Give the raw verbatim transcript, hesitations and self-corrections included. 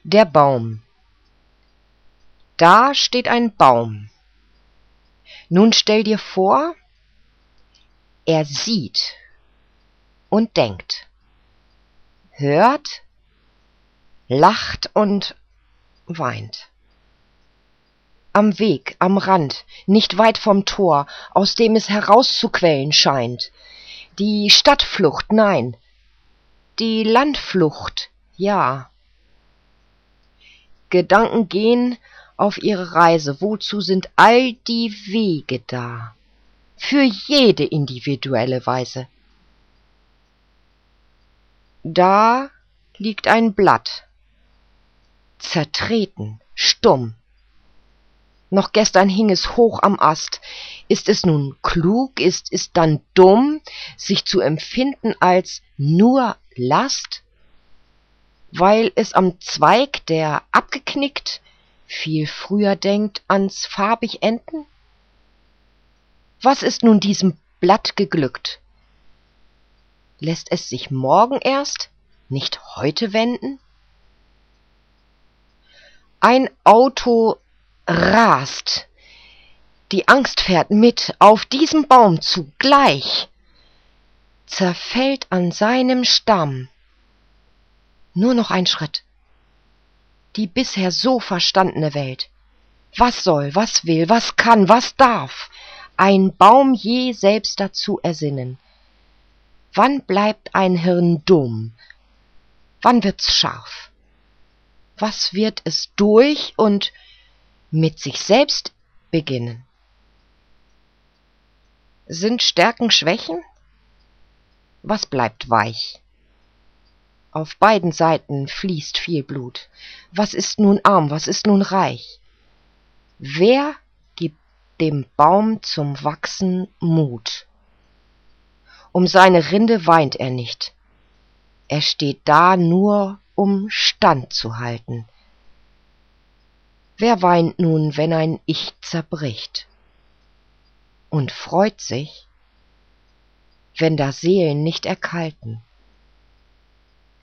Der Baum. Da steht ein Baum. Nun stell dir vor, er sieht und denkt, hört, lacht und weint. Am Weg, am Rand, nicht weit vom Tor, aus dem es herauszuquellen scheint. Die Stadtflucht, nein, die Landflucht, ja. Gedanken gehen auf ihre Reise, wozu sind all die Wege da? Für jede individuelle Weise. Da liegt ein Blatt, zertreten, stumm. Noch gestern hing es hoch am Ast. Ist es nun klug, ist es dann dumm, sich zu empfinden als nur Last? Weil es am Zweig, der abgeknickt, viel früher denkt ans farbig Enden? Was ist nun diesem Blatt geglückt? Lässt es sich morgen erst, nicht heute wenden? Ein Auto rast, die Angst fährt mit auf diesem Baum zugleich, zerfällt an seinem Stamm. Nur noch ein Schritt. Die bisher so verstandene Welt. Was soll, was will, was kann, was darf ein Baum je selbst dazu ersinnen? Wann bleibt ein Hirn dumm? Wann wird's scharf? Was wird es durch und mit sich selbst beginnen? Sind Stärken Schwächen? Was bleibt weich? Auf beiden Seiten fließt viel Blut. Was ist nun arm, was ist nun reich? Wer gibt dem Baum zum Wachsen Mut? Um seine Rinde weint er nicht. Er steht da nur, um Stand zu halten. Wer weint nun, wenn ein Ich zerbricht? Und freut sich, wenn da Seelen nicht erkalten?